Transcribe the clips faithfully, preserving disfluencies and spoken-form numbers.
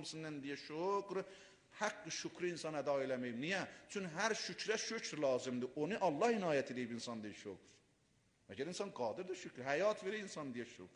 hamısından deyə şükr, haqq şükrü insan əda eləməyib. Niyə? Çünki hər şükrə şükr lazımdır. Onu Allah inayət edib insan deyə şükr. Məgər insan qadirdir şükür, həyat verir insan deyə şükr.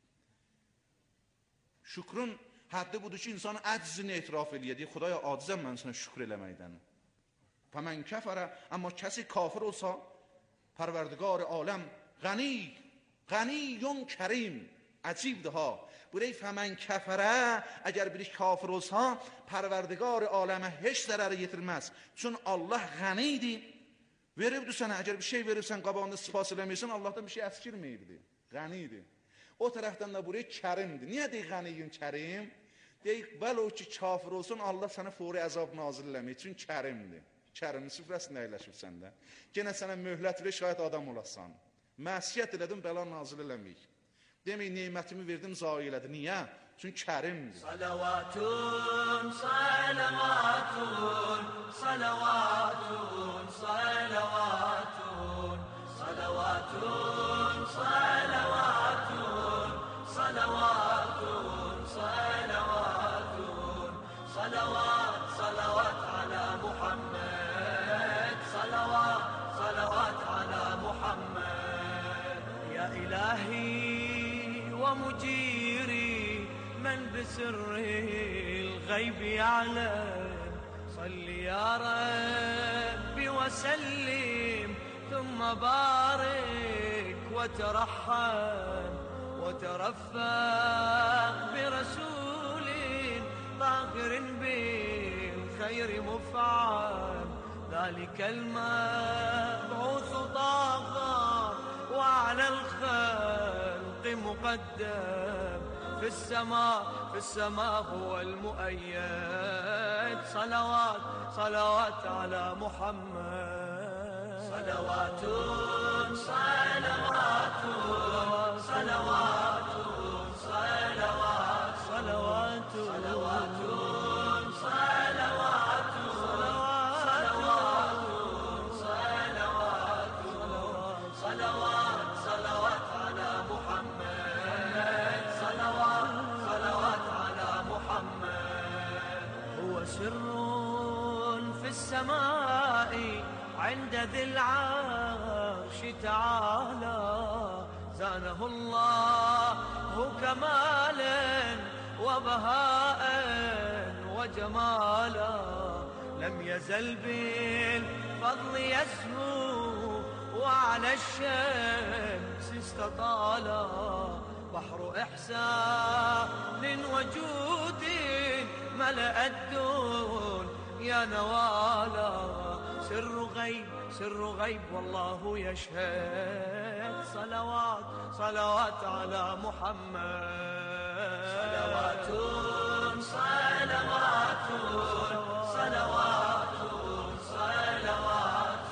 Şükrün həddi budur ki, insan əczini etiraf edir. Deyir, Xudaya acizəm mən sənə şükür eləməkdən. Fəmən kəfərə, amma kəsi kafir olsa, Pərverdigar aləm qəni, qəniyun kərim. Əcibdir ha. Burayı fəmən kəfərə, əgər biri kafir olsa, Pərverdigar aləmə heç zərəri yetirməz. Çünki Allah qənidir. Veribdir sənə, əgər bir şey verirsən, qabağında sifas eləməyirsən, Allahdan bir şey əskirməyirdi. Qənidir. O tərəfdən də buraya kərimdir. Niyə deyik qəniyun kərim? Deyik, bəl o ki, kafir olsun, Allah sənə fori əzab nazil eləməyir. Çünki kərimdir. Kərimin süfrəsində əyləşib səndə. Genə sənə möhlət verir, şayət adam olasan. Məsiyyət elədim, bəla nazil eləməyik. Demək, neymətimi verdim, zayi elədi. Niyə? Çünki kərimdir. Salavatun, salavatun, salavatun, salavatun, salavatun, salavatun, salavatun, salavatun, salavat, salavat ala Muhammed, salavat, salavat ala Muhammed. Ya ilahi ومجيري من بسر الغيب يعلم صل يا ربي وسلم ثم بارك وترحم وترفق برسول طاهر بالخير مفعم ذلك المبعوث طاغر وعلى الخلق مقدم في السماء في السماء هو المؤيد صلوات صلوات على محمد صلوات صلوات صلوات صلوات صلوات صلوات صلوات سر في السماء عند ذي العرش تعالى زانه الله كمالا وبهاء وجمالا لم يزل بالفضل يسهو وعلى الشمس استطالا بحر إحسان وجود ملأ الدون يا نوالا سر غيب سر غيب والله يشهد صلوات صلوات على محمد صلوات صلوات صلوات صلوات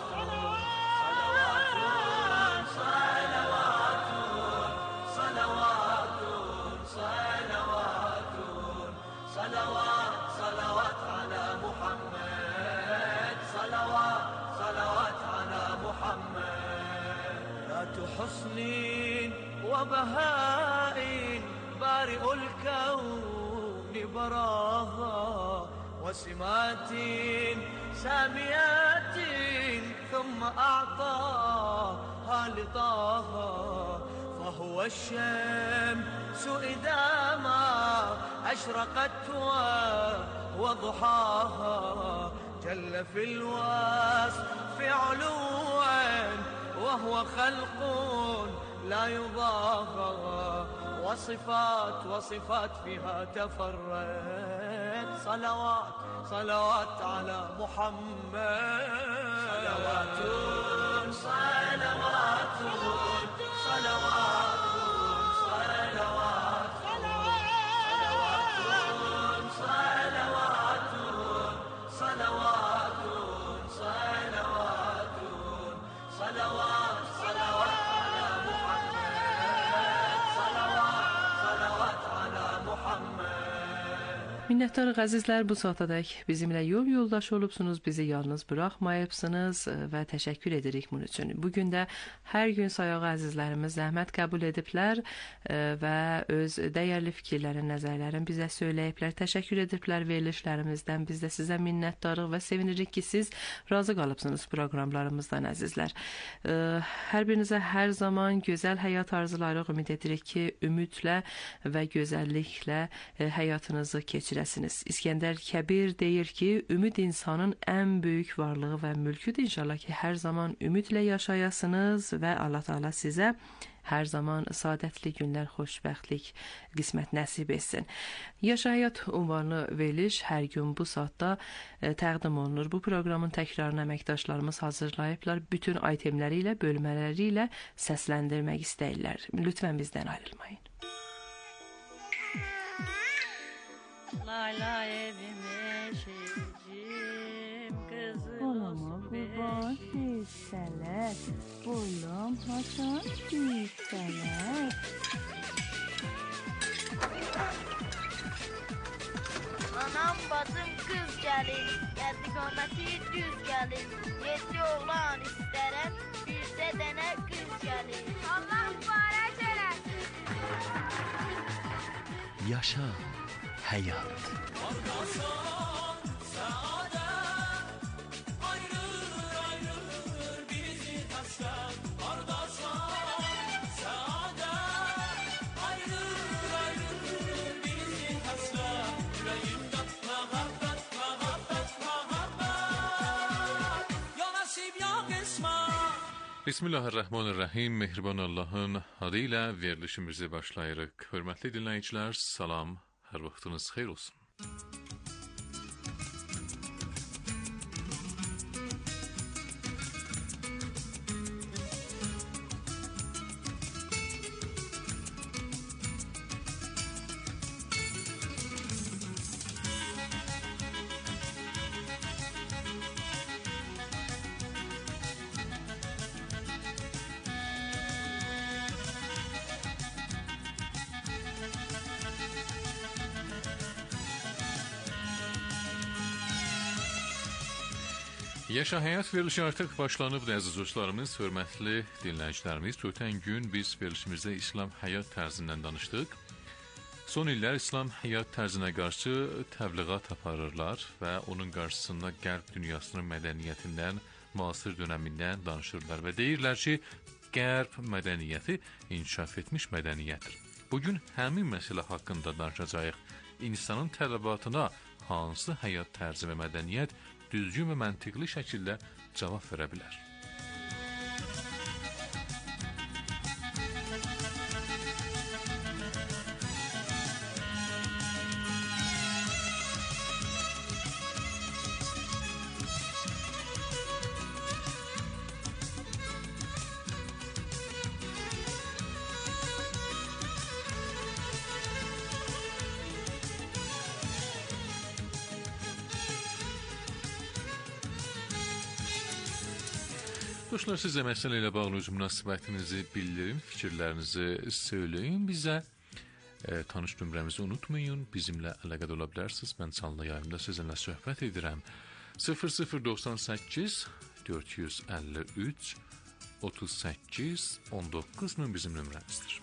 صلوات صلوات على محمد صلوات صلوات على محمد ذات حسن وبهاء بارئ الكون براها وسمات ساميات ثم أعطاها لطاها فهو الشمس إذا ما أشرقت وضحاها جل في الوصف علوا وهو خلق لا يضاهى وصفات وصفات فيها تفرد صلوات صلوات على محمد صلوات صلوات صلوات صلوات صلوات صلوات صلوات صلوات صلوات على محمد صلوات صلوات على محمد Minnətdarıq əzizlər, bu saatadək bizimlə yol yoldaşı olubsunuz, bizi yalnız buraxmayıbsınız və təşəkkür edirik bunun üçün. Bugün də hər gün sayağı əzizlərimiz zəhmət qəbul ediblər və öz dəyərli fikirlərin, nəzərlərin bizə söyləyiblər, təşəkkür ediblər verilişlərimizdən. Biz də sizə minnətdarıq və sevinirik ki, siz razı qalıbsınız proqramlarımızdan əzizlər. Hər birinizə hər zaman gözəl həyat arzularıq, ümid edirik ki, ümidlə və gözəlliklə həyatınızı keçirəsiniz. İskəndər Kəbir deyir ki, ümid insanın ən böyük varlığı və mülküdür. İnşallah ki, hər zaman ümidlə yaşayasınız və Allah Teala sizə hər zaman saadətli günlər, xoşbəxtlik, qismət nəsib etsin. Yaşa Həyat ünvanlı veriliş hər gün bu saatda e, təqdim olunur. Bu proqramın təkrarını əməkdaşlarımız hazırlayıblar. Bütün aytemləri ilə, bölmələri ilə səsləndirmək istəyirlər. Lütfən bizdən ayrılmayın. Lay lay evime şeycim kızım Olama kurban hisseler, oğlum haçan hisseler. Anam bacım kız gelin, geldi kometi düz gelin. Yedi oğlan isterem, birse dene kız gelin. Allah mübarek eylesin. Yaşa Həyat. Bismillahirrahmanirrahim. Mehriban Allah'ın adıyla verilişimizi başlayırıq. Hörmətli dinləyicilər, salam. Hər vaxtınız xeyir olsun. Yaşa Həyat verilişi artıq başlanıb, əziz dostlarımız, hörmətli dinləyicilərimiz. Ötən gün biz verilişimizdə İslam həyat tərzindən danışdıq. Son illər İslam həyat tərzinə qarşı təbliğat aparırlar və onun qarşısında qərb dünyasının mədəniyyətindən, müasir dönəmindən danışırlar və deyirlər ki, qərb mədəniyyəti inkişaf etmiş mədəniyyətdir. Bugün həmin məsələ haqqında danışacağıq. İnsanın tələbatına hansı həyat tərzi və mədəniyyət düzgün və məntiqli şəkildə cavab verə bilər? Dostlar, sizə məsələ ilə bağlı öz münasibətinizi bildirin, fikirlərinizi söyləyin, bizə e, tanış nömrəmizi unutmayın, bizimlə əlaqədə ola bilərsiniz. Mən canlı yayımda sizinlə söhbət edirəm. sıfır sıfır doxsan səkkiz dörd yüz əlli üç otuz səkkiz on doqquz bizim nömrəmizdir.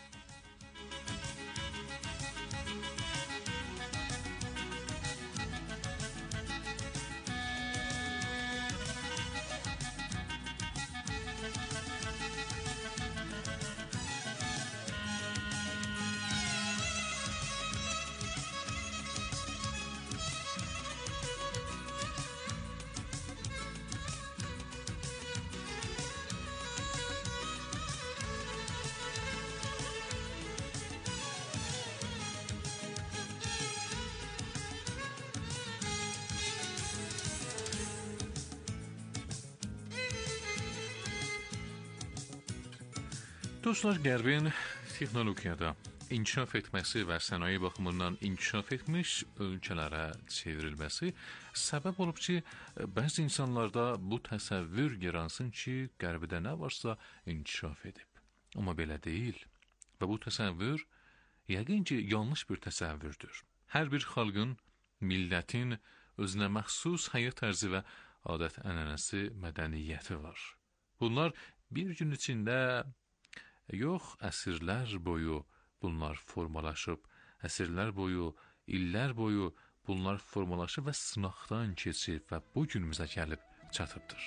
Dostlar, Qərbin texnologiyada inkişaf etməsi və sənaye baxımından inkişaf etmiş ölkələrə çevrilməsi səbəb olub ki, bəzi insanlarda bu təsəvvür yaransın ki, Qərbdə nə varsa inkişaf edib. Amma belə deyil və bu təsəvvür yəqin ki, yanlış bir təsəvvürdür. Hər bir xalqın millətin özünə məxsus həyat tərzi və adət-ənənəsi, mədəniyyəti var. Bunlar bir gün içində yox, əsrlər boyu bunlar formalaşıb, əsrlər boyu, illər boyu bunlar formalaşıb və sınaqdan keçib və bu günümüzə gəlib çatıbdır.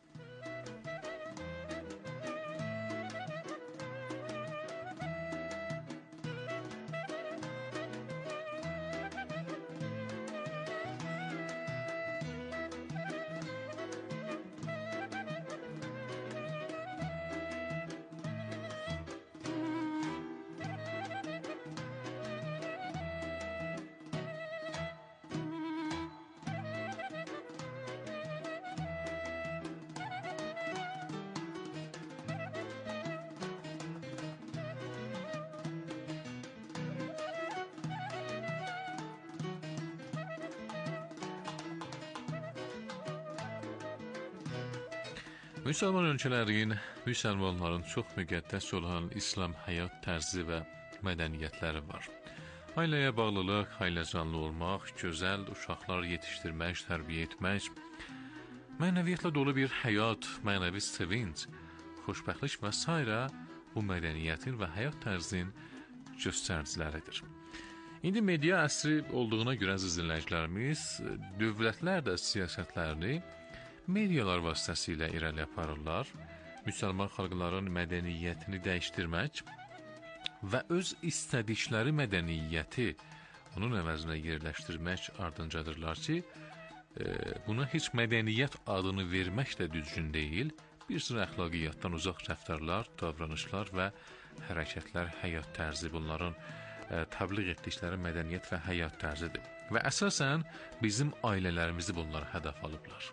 Müsəlman ölkələrin, müsəlmanların çox müqəddəs olan İslam həyat tərzi və mədəniyyətləri var. Ailəyə bağlılıq, ailəcanlı olmaq, gözəl uşaqlar yetişdirmək, tərbiyə etmək, mənəviyyətlə dolu bir həyat, mənəvi sevinç, xoşbəxtlik və s. bu mədəniyyətin və həyat tərzinin göstəriciləridir. İndi media əsri olduğuna görə əziz dinləyicilərimiz, dövlətlər də siyasətlərini medialar vasitəsilə irəli aparırlar, müsəlman xalqların mədəniyyətini dəyişdirmək və öz istədikləri mədəniyyəti onun əvəzinə yerləşdirmək ardınca-dırlar ki, e, buna heç mədəniyyət adını vermək də düzgün deyil, bir sıra əxlaqiyyatdan uzaq rəftarlar, davranışlar və hərəkətlər, həyat tərzi bunların e, təbliğ etdikləri mədəniyyət və həyat tərzidir. Və əsasən bizim ailələrimizi bunlar hədəf alıblar.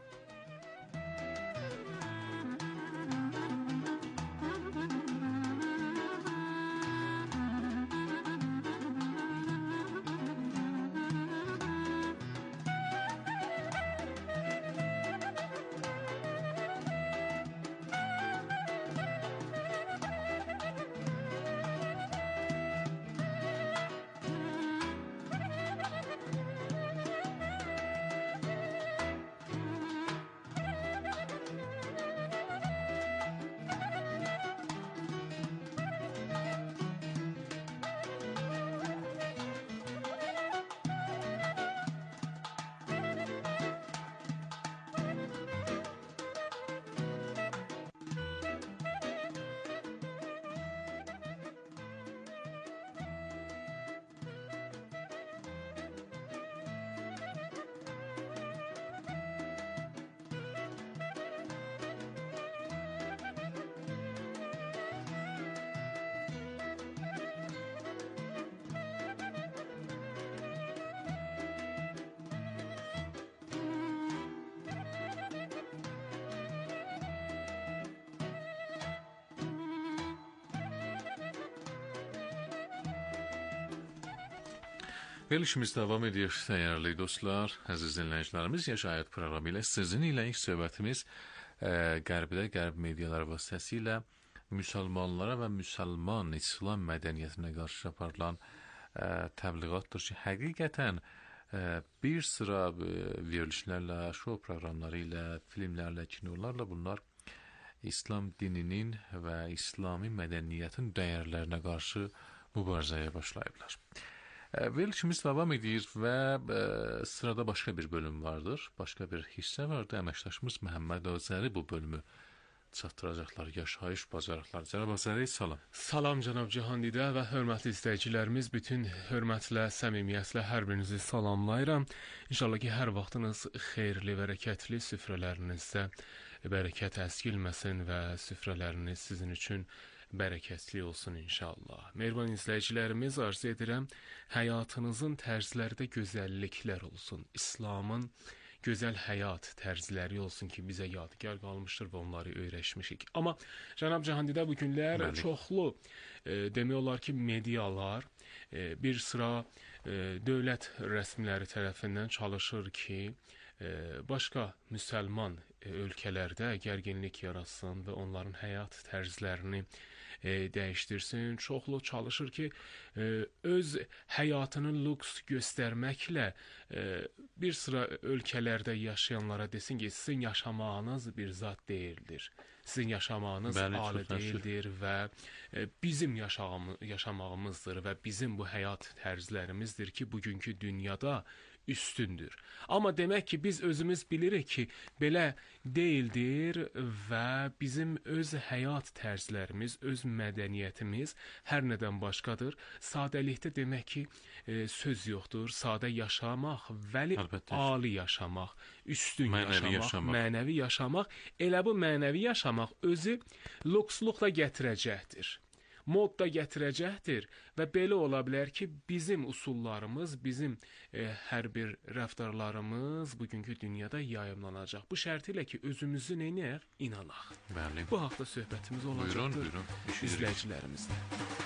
Verilişimiz davam edir, dəyərli dostlar, əziz dinləyicilərimiz, Yaşayət proqramı ilə sizin ilə ilk söhbətimiz e, Qərbdə, Qərb mediaları vasitəsilə müsəlmanlara və müsəlman İslam mədəniyyətinə qarşı aparılan e, təbliğatdır ki, həqiqətən e, bir sıra e, verilişlərlə, şou proqramları ilə, filmlərlə, kinolarla bunlar İslam dininin və İslami mədəniyyətin dəyərlərinə qarşı mübarizəyə başlayıblar. Verilişimiz davam edir və e, sırada başqa bir bölüm vardır, başqa bir hissə vardır. Əməkdaşımız Məhəmməd Azəri bu bölümü çatdıracaqlar. Yaşayış bacarıqları. Cənab Azəri, salam. Salam cənab Cihandidə və hörmətli izləyicilərimiz, bütün hörmətlə, səmimiyyətlə hər birinizi salamlayıram. İnşallah ki, hər vaxtınız xeyirli, bərəkətli, süfrələrinizdə bərəkət əskilməsin və süfrələriniz sizin üçün bərəkətli olsun inşallah. Mehriban izləyicilərimiz, arzu edirəm, həyatınızın tərzlərdə gözəlliklər olsun. İslamın gözəl həyat tərzləri olsun ki, bizə yadigar qalmışdır və onları öyrəşmişik. Amma cənab Cihandidə bu günlər Bəli. çoxlu e, demək olar ki, medialar e, bir sıra e, dövlət rəsmiləri tərəfindən çalışır ki, e, başqa müsəlman e, ölkələrdə gərginlik yaratsın və onların həyat tərzlərini e, dəyişdirsin. Çoxlu çalışır ki, e, öz həyatını lüks göstərməklə e, bir sıra ölkələrdə yaşayanlara desin ki, sizin yaşamağınız bir zat deyildir. Sizin yaşamağınız Bəli, ali çox təəssüf. deyildir və e, bizim yaşamı, yaşamağımızdır və bizim bu həyat tərzlərimizdir ki, bugünkü dünyada üstündür. Amma demək ki, biz özümüz bilirik ki, belə deyildir və bizim öz həyat tərzlərimiz, öz mədəniyyətimiz hər nədən başqadır. Sadəlikdə demək ki, e, söz yoxdur. Sadə yaşamaq, vəli Əlbəttə. ali yaşamaq, üstün Mənəvi yaşamaq, yaşamaq. mənəvi yaşamaq, elə bu mənəvi yaşamaq özü lüksluqla gətirəcəkdir. Mod da gətirəcəkdir və belə ola bilər ki, bizim usullarımız, bizim e, hər bir rəftarlarımız bugünkü dünyada yayımlanacaq. Bu şərt ilə ki, özümüzü neynəyək? İnanaq. Bəli. Bu haqda söhbətimiz olacaqdır. Buyurun, buyurun. Eşidirik. İzləyicilərimizlə.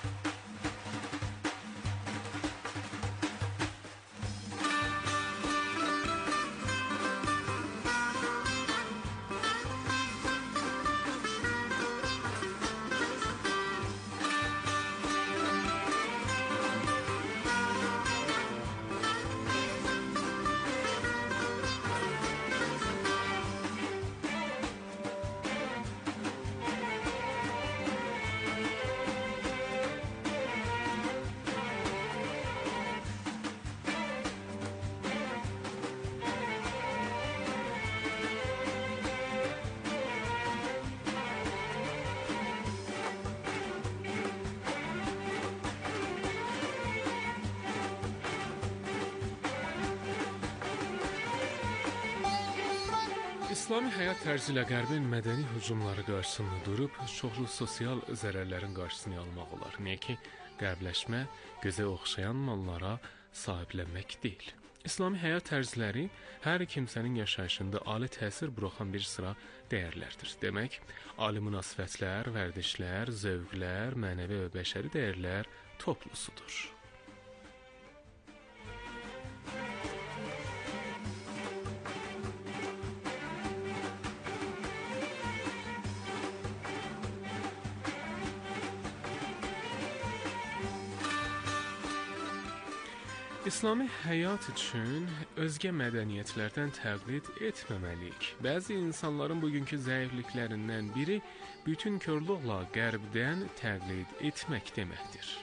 İslami həyat tərzi ilə qərbin mədəni hücumları qarşısında durub, çoxlu sosial zərərlərin qarşısını almaq olar. Niyə ki, qərbləşmə gözə oxşayan mallara sahiblənmək deyil. İslami həyat tərzləri hər kimsənin yaşayışında ali təsir buraxan bir sıra dəyərlərdir. Demək, ali münasibətlər, vərdişlər, zövqlər, mənəvi və bəşəri dəyərlər toplusudur. İslami həyat üçün özgə mədəniyyətlərdən təqlid etməməliyik. Bəzi insanların bugünkü zəifliklərindən biri bütün körluqla qərbdən təqlid etmək deməkdir.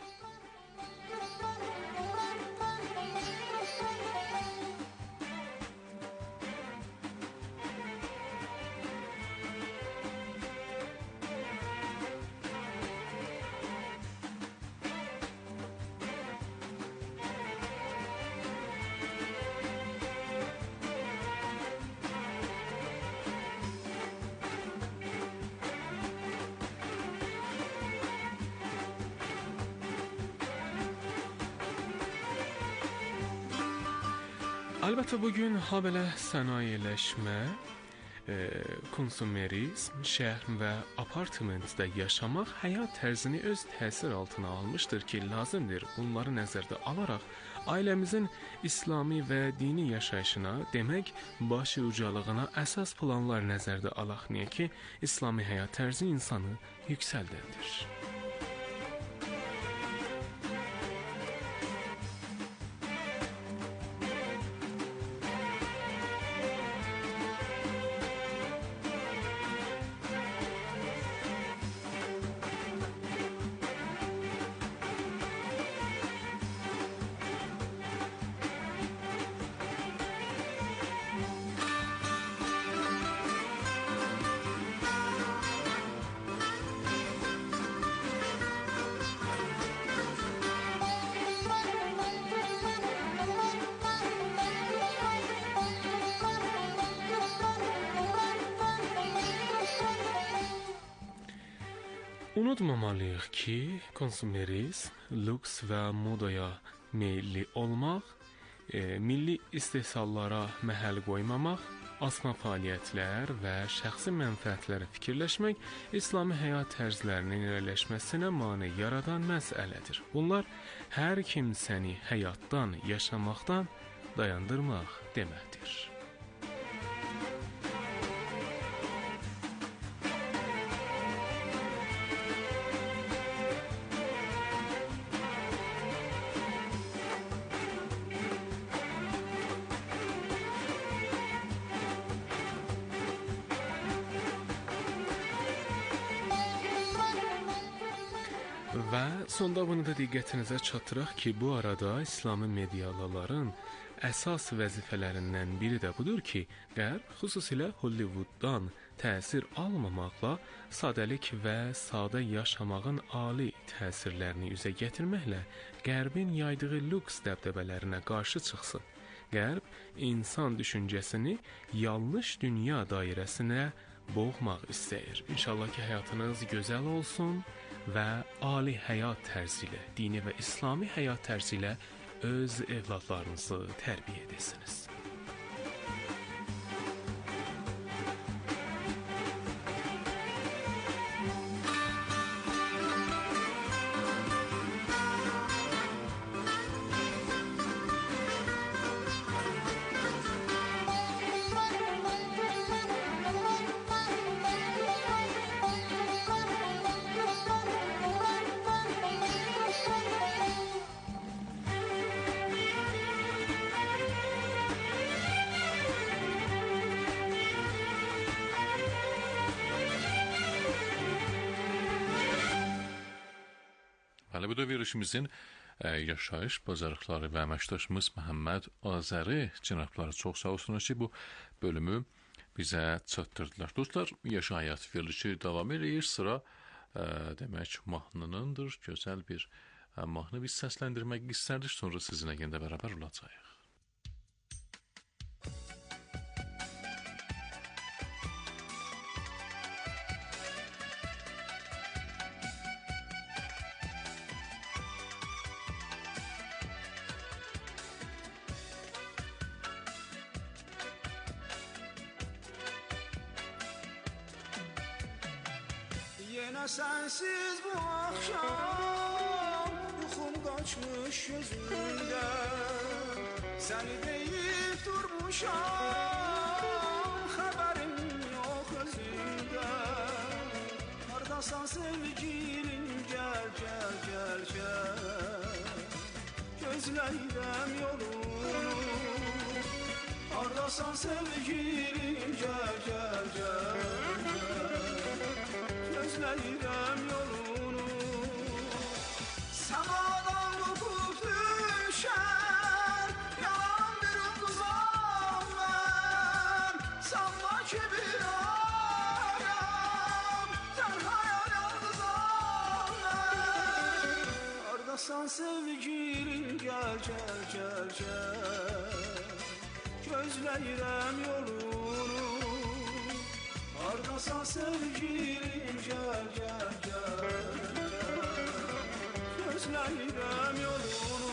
Əlbəttə bugün habelə sənayeləşmə, e, konsumerizm, şəhər və apartmentdə yaşamaq həyat tərzini öz təsir altına almışdır ki, lazımdır bunları nəzərdə alaraq ailəmizin İslami və dini yaşayışına, demək, başı ucalığına əsas planlar nəzərdə alaq. Niyə ki, İslami həyat tərzi insanı yüksəldəndir. Unutmamalıyıq ki, konsumerizm, lüks və modaya meyilli olmaq, e, milli istehsallara məhəl qoymamaq, asma fəaliyyətlər və şəxsi mənfəətlərə fikirləşmək İslami həyat tərzlərinin irəliləşməsinə mane yaradan məsələdir. Bunlar hər kimsəni həyatdan, yaşamaqdan dayandırmaq deməkdir. Və sonda bunu da diqqətinizə çatdıraq ki, bu arada İslami medialıların əsas vəzifələrindən biri də budur ki, Qərb, xüsusilə Hollywooddan təsir almamaqla sadəlik və sadə yaşamağın ali təsirlərini üzə gətirməklə Qərbin yaydığı lüks dəbdəbələrinə qarşı çıxsın. Qərb insan düşüncəsini yanlış dünya dairəsinə boğmaq istəyir. İnşallah ki, həyatınız gözəl olsun və ali həyat tərzi ilə, dini və İslami həyat tərzi ilə öz evladlarınızı tərbiyə edəsiniz. Hələ bu da verilişimizin e, yaşayış bazarlıqları və əməkdaşımız Məhəmməd Azəri cənabları çox sağ olsunlar ki, bu bölümü bizə çatdırdılar. Dostlar, yaşayat verilişi davam edir. Sıra e, demək mahnınındır. Gözəl bir e, mahnı biz səsləndirmək istərdik. Sonra sizinlə yenə bərabər olacağıq. Yine sensiz bu akşam yuxum kaçmış gözümde. Seni deyip durmuşam, haberim yok özümde. Hardasan sevgilim, gel gel gel gel, gözləyirəm yolunu. Hardasan sevgilim, gel gel gel, gözləyirəm yolunu. Səmadan qopub düşər yalan bir ulduzam mən. Sanma ki bir ayam, tənhayam yalnızam mən. Hardasan sevgilim, gəl gəl gəl gəl, gözləyirəm yolunu. Hardasan sevgilim, gel gel gel, gözləyirəm yolunu.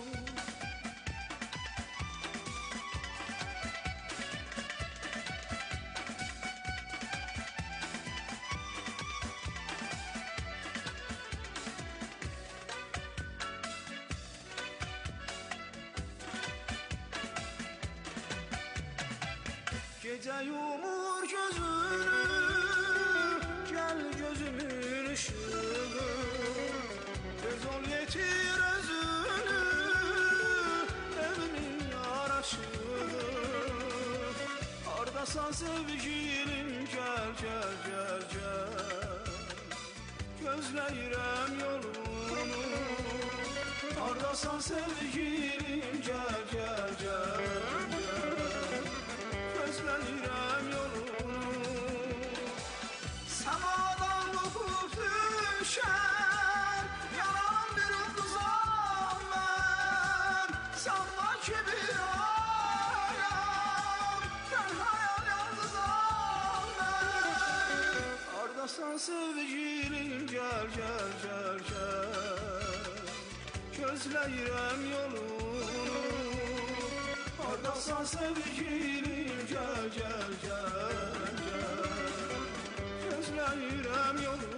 Gece yumur gözünü, gel gözümün ışığı. Göz ol yetir özünü, evimin yaraşığı. Hardasan sevgilim, gel gel gel gel, gözləyirəm yolunu. Hardasan sevgilim, gel gel gel, gözləyirəm yolunu. Səmadan qopub düşər yalan bir ulduzam mən. Sanma ki bir ayam, tənhayam yalnızam mən. Hardasan sevgilim, gel gel gel gel, gözləyirəm yolunu. Hardasan sevgilim, gel gel gel gel, gözləyirəm yolunu.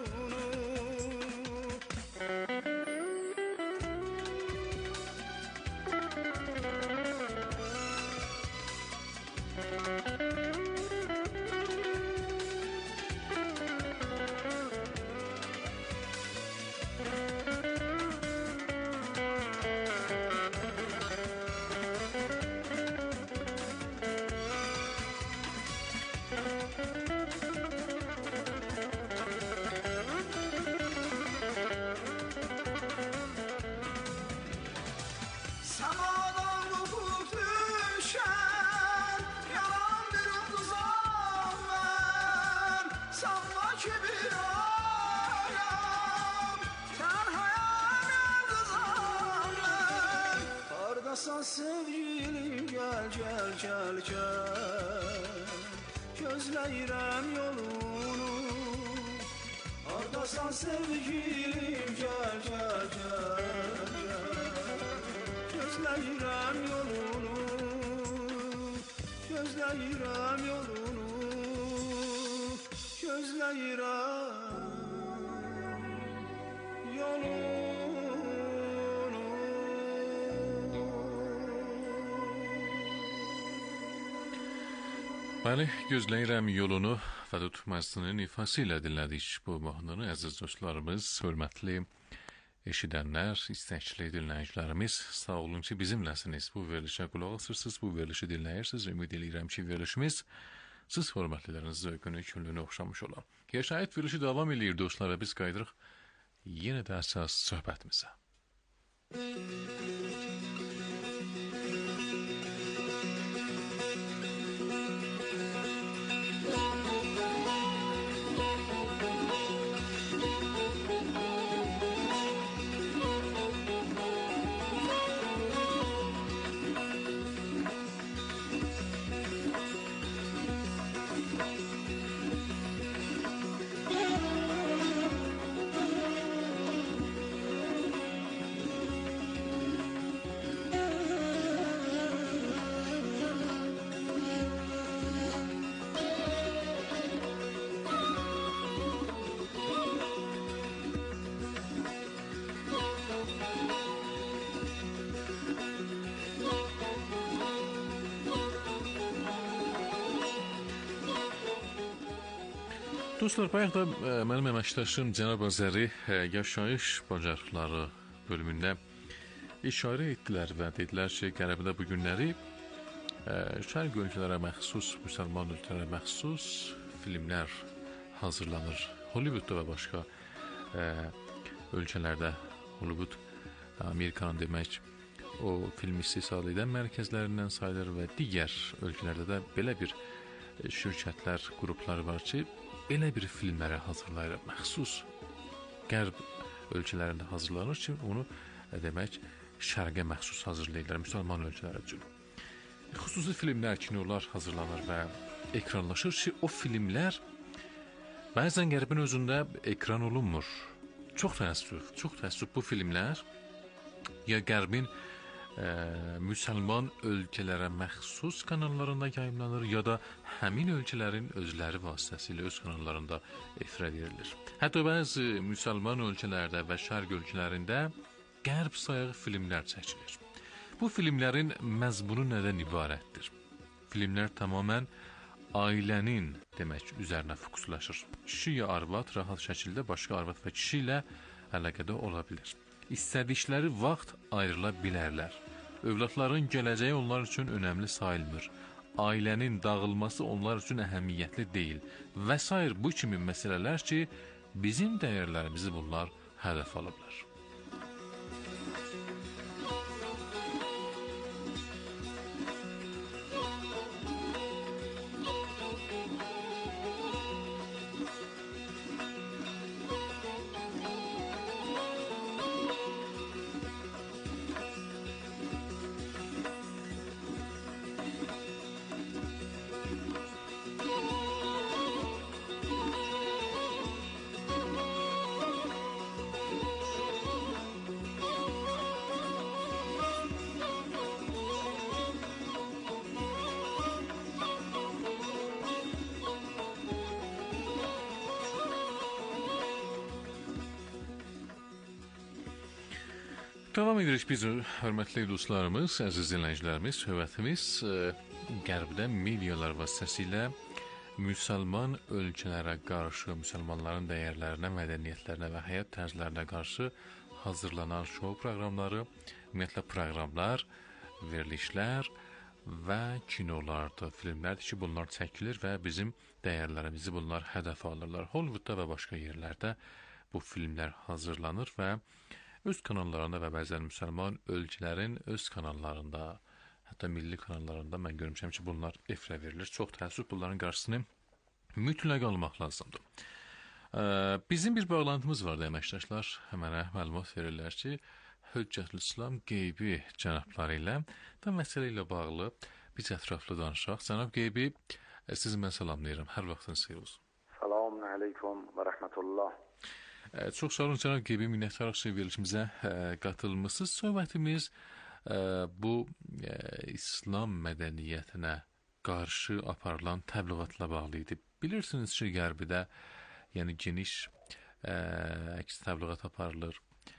gel gel gel Gözləyirəm yolunu Hardasan sevgilim gel gel gel Gözləyirəm yolunu Gözləyirəm yolunu Gözləyirəm yolunu Bəli, gözləyirəm yolunu və tutmasının ifası ilə dinlədik bu mahnını əziz dostlarımız, hörmətli eşidənlər, istəkli dinləyicilərimiz, sağ olun ki, bizimləsiniz. Bu verilişə qulaq asırsınız, bu verilişi dinləyirsiniz. Ümid edirəm ki, verilişimiz siz hörmətliləriniz zövqünü, küllünü oxşamış olan. Yaşayət verilişi davam edir dostlar və biz qaydırıq yenə də əsas söhbətimizə. Dostlar, bayaq da mənim əməkdaşım Cənab Azəri yaşayış bacarıqları bölümündə işarə etdilər və dedilər ki, Qərbdə bu günləri şərq ölkələrə məxsus, müsəlman ölkələrə məxsus filmlər hazırlanır. Hollywoodda və başqa ölkələrdə, Hollywood Amerikanın demək o film istehsal edən mərkəzlərindən sayılır və digər ölkələrdə də belə bir şirkətlər, qruplar var ki, elə bir filmlərə hazırlayır, məxsus qərb ölkələrində hazırlanır ki, onu demək şərqə məxsus hazırlayırlar, müsəlman ölkələri üçün. Xüsusi filmlər, kinolar hazırlanır və ekranlaşır ki, o filmlər bəzən qərbin özündə ekran olunmur. Çox təəssüf, çox təəssüf bu filmlər ya qərbin Ə, müsəlman ölkələrə məxsus kanallarında yayımlanır ya da həmin ölkələrin özləri vasitəsilə öz kanallarında efirə verilir. Hətta bəzi müsəlman ölkələrdə və şərq ölkələrində qərb sayağı filmlər çəkilir. Bu filmlərin məzmunu nədən ibarətdir? Filmlər tamamən ailənin demək üzərinə fokuslaşır. Kişi ya arvad rahat şəkildə başqa arvad və kişi ilə əlaqədə ola bilir. İstədikləri vaxt ayrıla bilərlər. Övladların gələcəyi onlar üçün önəmli sayılmır. Ailənin dağılması onlar üçün əhəmiyyətli deyil. Və sair bu kimi məsələlər ki, bizim dəyərlərimizi bunlar hədəf alıblar. Davam edirik biz, hörmətli dostlarımız, əziz dinləyicilərimiz, söhbətimiz qərbdə medialar vasitəsilə müsəlman ölkələrə qarşı, müsəlmanların dəyərlərinə, mədəniyyətlərinə və həyat tərzlərinə qarşı hazırlanan şou proqramları, ümumiyyətlə proqramlar, verilişlər və kinolardır, filmlərdir ki, bunlar çəkilir və bizim dəyərlərimizi bunlar hədəf alırlar. Hollywoodda və başqa yerlərdə bu filmlər hazırlanır və öz kanallarında və bəzən müsəlman ölkələrin öz kanallarında, hətta milli kanallarında mən görmüşəm ki, bunlar efirə verilir. Çox təəssüf, bunların qarşısını mütləq almaq lazımdır. Bizim bir bağlantımız vardı, əməkdaşlar. Mənə məlumat verirlər ki, Höccətülislam qeybi cənabları ilə və məsələ ilə bağlı biz ətraflı danışaq. Cənab Qeybi, sizi mən salamlayıram. Hər vaxtınız xeyir olsun. Selamun aleyküm və rəhmətullah. Çox sağ olun Cənab Qeybi, minnətdarıq ki, verilişimizə qatılmısınız. Söhbətimiz bu İslam mədəniyyətinə qarşı aparılan təbliğatla bağlı idi. Bilirsiniz ki, Qərbidə yəni geniş əks təbliğat aparılır.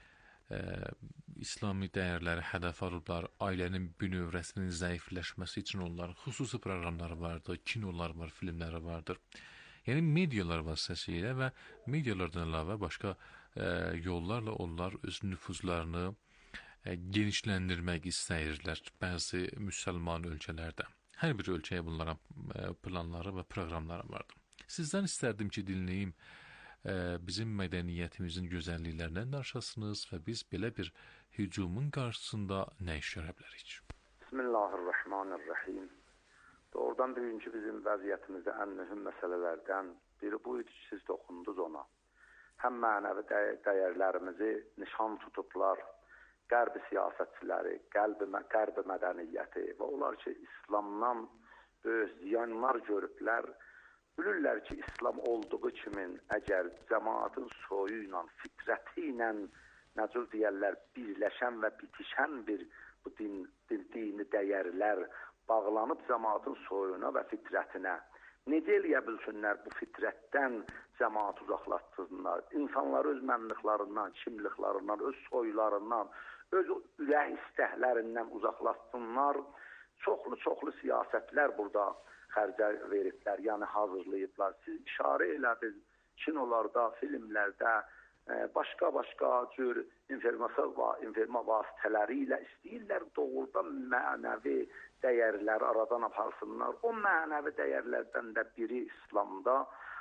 İslami dəyərləri hədəf alırlar, ailənin bünövrəsinin zəifləşməsi üçün onların xüsusi proqramları vardır, kinolar var, filmləri vardır. Yəni medialar vasitəsilə və medialardan əlavə başqa e, yollarla onlar öz nüfuzlarını e, genişləndirmək istəyirlər bəzi müsəlman ölkələrdə. Hər bir ölkəyə bunların e, planları və proqramları vardır. Sizdən istərdim ki, dinləyim e, bizim mədəniyyətimizin gözəlliklərindən danışasınız və biz belə bir hücumun qarşısında nə iş görə bilərik? Bismillahirrahmanirrahim. Doğrudan bugünkü bizim vəziyyətimizdə ən mühüm məsələlərdən biri bu idi ki, siz toxundunuz ona. Həm mənəvi dəy dəyərlərimizi nişan tutublar, qərbi siyasətçiləri, qəlbi, qərbi mədəniyyəti və onlar ki, İslamdan böyük ziyanlar görüblər. Bilirlər ki, İslam olduğu kimin əgər cəmaatın soyu ilə, fitrəti ilə, necə deyərlər, birləşən və bitişən bir bu din, din, dini dəyərlər bağlanıb cəmaatın soyuna və fitrətinə. Necə eləyə bilsinlər bu fitrətdən cəmaat uzaqlaşdırsınlar? İnsanları öz mənliqlarından, kimliklərindən, öz soylarından, öz ürək istəklərindən uzaqlaşsınlar. Çoxlu-çoxlu siyasətlər burada xərcə veriblər, yəni hazırlayıblar. Siz işarə elədiniz kinolarda, filmlərdə, başqa-başqa cür informasiya vasitələri ilə istəyirlər doğrudan mənəvi dəyərləri aradan aparsınlar. O mənəvi dəyərlərdən də biri İslamda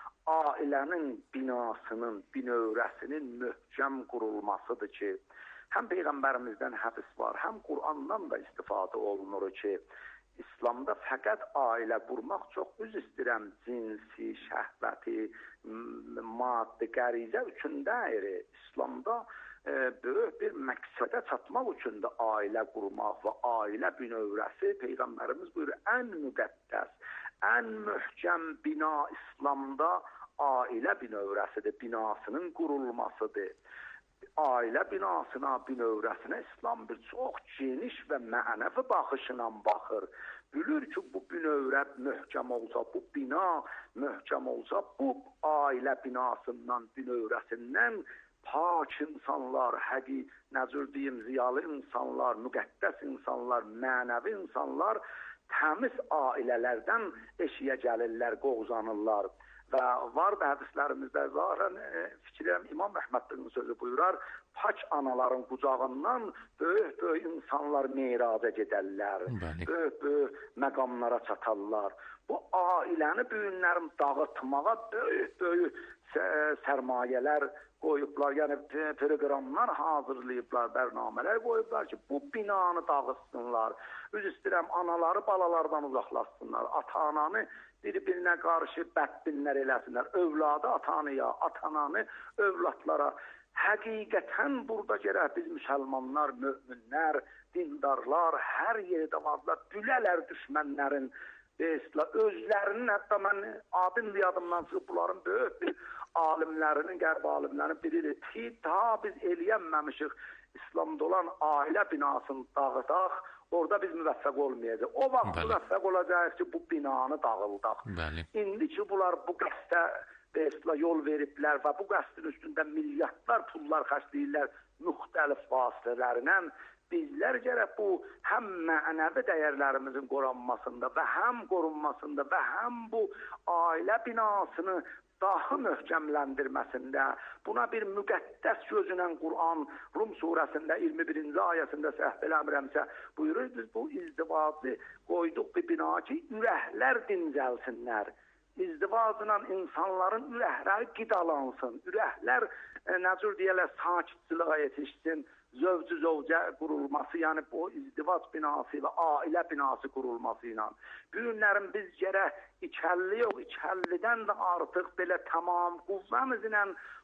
ailənin binasının, binövrəsinin möhkəm qurulmasıdır ki, həm Peyğəmbərimizdən hədis var, həm Qur'andan da istifadə olunur ki, İslamda fəqət ailə qurmaq çox üz istəyirəm, cinsi, şəhvəti, maddi, qərizə üçün deyir. İslamda e, böyük bir məqsədə çatmaq üçün də ailə qurmaq və ailə binövrəsi Peyğəmbərimiz buyurur, ən müqəddəs, ən möhkəm bina İslamda ailə binövrəsidir, binasının qurulmasıdır. Ailə binasına, binövrəsinə İslam bir çox geniş və mənəvi baxışla baxır. Bilir ki, bu binövrə möhkəm olsa, bu bina möhkəm olsa, bu ailə binasından, binövrəsindən pak insanlar, həqi, necə deyim, ziyalı insanlar, müqəddəs insanlar, mənəvi insanlar təmiz ailələrdən eşiyə gəlirlər, qovzanırlar. Və var da hədislərimizdə zaten e, fikirlərim İmam Əhmədin sözü buyurar, pak anaların qucağından böyük-böyük insanlar meyraca gedərlər, böyük-böyük məqamlara çatarlar. Bu ailəni büyünlərin dağıtmağa böyük-böyük sərmayələr qoyublar, yəni proqramlar hazırlayıblar, bərnamələr qoyublar ki, bu binanı dağıtsınlar. Üz istəyirəm, anaları balalardan uzaqlaşsınlar, ata-ananı bir-birinə qarşı bədbinlər eləsinlər, övladı ata-anaya, ata-ananı övladlara. Həqiqətən burada gərək biz müsəlmanlar, möminlər, dindarlar, hər yerdə varlar, gülələr düşmənlərin, özlərinin, hətta mən adın yadımdan çıxıb, bunların böyük bir alimlərinin, qərb alimlərinin biridir ki, daha biz eləyənməmişik İslamda olan ailə binasını dağıdaq, orada biz müvəffəq olmayacaq. O vaxt Bəli. müvəffəq olacaq ki, bu binanı dağıldaq. Bəli. İndi ki, bunlar bu qəsdə Besla yol veriblər və bu qəsdin üstündə milyardlar pullar xərcləyirlər müxtəlif vasitələrlə. Bizlər gərək bu həm mənəvi dəyərlərimizin qorunmasında və həm qorunmasında və həm bu ailə binasını daha möhkəmləndirməsində, buna bir müqəddəs gözünən Qur'an Rum surəsində iyirmi birinci ayəsində səhv eləmirəmsə buyurur, biz bu izdivacı qoyduq bir bina ki, ürəklər dincəlsinlər. İzdivacla insanların ürəkləri qidalansın, ürəklər e, necür deyərlər, sakitçiliyə yetişsin, zövcü-zövcə qurulması, yəni bu izdivac binası və ailə binası qurulması ilə. Bu günlərin biz gərək ikəlli yox, ikəllidən də artıq belə tamam quvvəmizlə